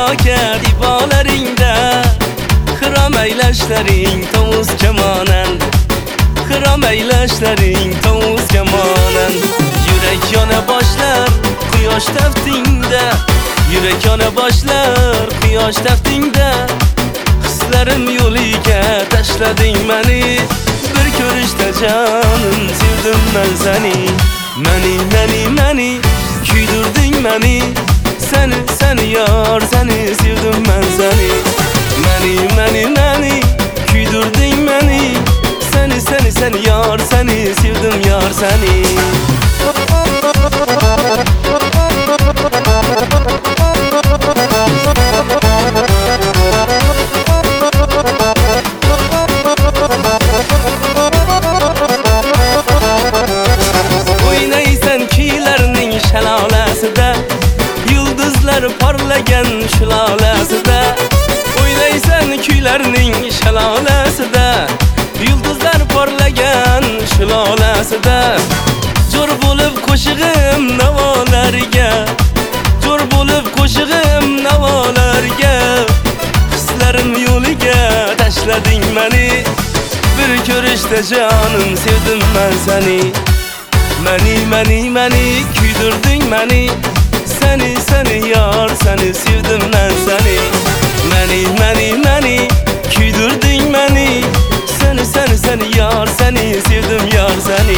falokat ibolaringda xirom aylashlaring tovus kamonand, xirom aylashlaring tovus kamonand. Yurak yona boshlar quyosh taftingda, yurak yona boshlar quyosh taftingda. Hislarim yo'liga tashlading meni, bir ko'rishda jonim sevdim men seni. Meni kuydirding meni, seni yor, seni sevdim men seni. Meni kuydirding meni, seni yor, seni sevdim yor seni. Parlagan shalolasida, o'ylaysan kuylarning shalolasida, yulduzlar parlagan shalolasida. Jo'r bo'lib qo'shig'im navolarga, jo'r bo'lib qo'shig'im navolarga. Hislarim yo'liga tashlading meni, bir ko'rishda jonim sevdim men seni. Meni kuydirding meni, seni yor, seni sevdim men seni. Meni kuydirding meni, seni yor, seni sevdim yor seni.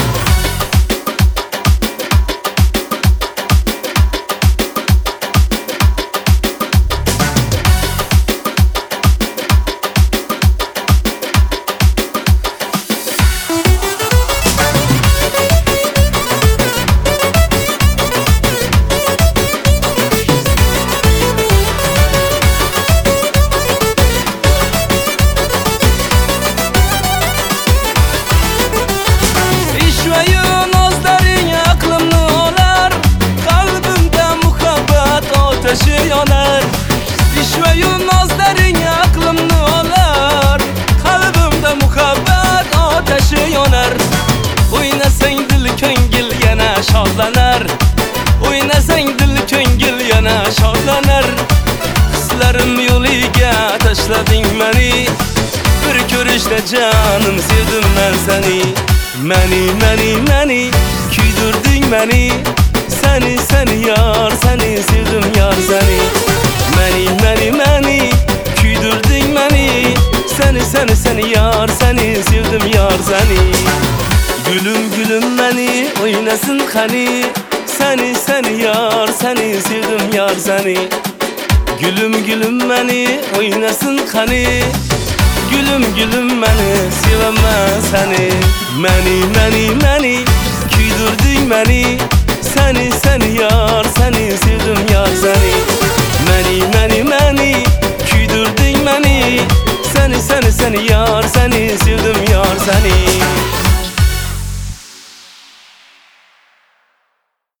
Yonar, ishvayu nozlaring aqlimni olar, qalbimda muhabbat otashi yonar. O'ynasang dil ko'ngil yana shodlanar, o'ynasang dil ko'ngil yana shodlanar. Hislarim yo'liga tashlading meni, bir ko'rishda jonim sevdim men seni. Meni kuydirding meni, seni yor, seni sevdim yor seni. Meni kuydirding meni, seni yor, seni sevdim yor seni. Gülüm meni oynasın qani, seni yor, seni sevdim yor seni. Gülüm meni oynasın qani, gülüm meni sevaman seni. Meni kuydirding meni, seni yor, seni sevdim yor seni.